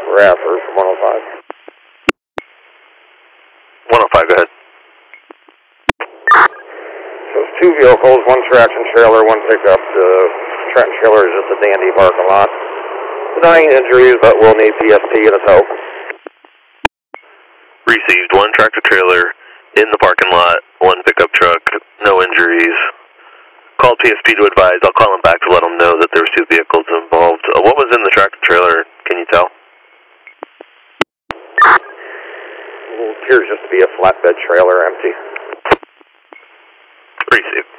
Radford from 105. 105, go ahead. So it's two vehicles, one traction trailer, one pickup. The traction trailer is just a dandy parking lot. Denying injuries, but will need PSP and a tow. Received one tractor trailer in the parking lot, one pickup truck, no injuries. Called PSP to advise. I'll call them back to let them know that there was two vehicles involved. What was in the tractor trailer? Can you tell? It appears just to be a flatbed trailer, empty. Received.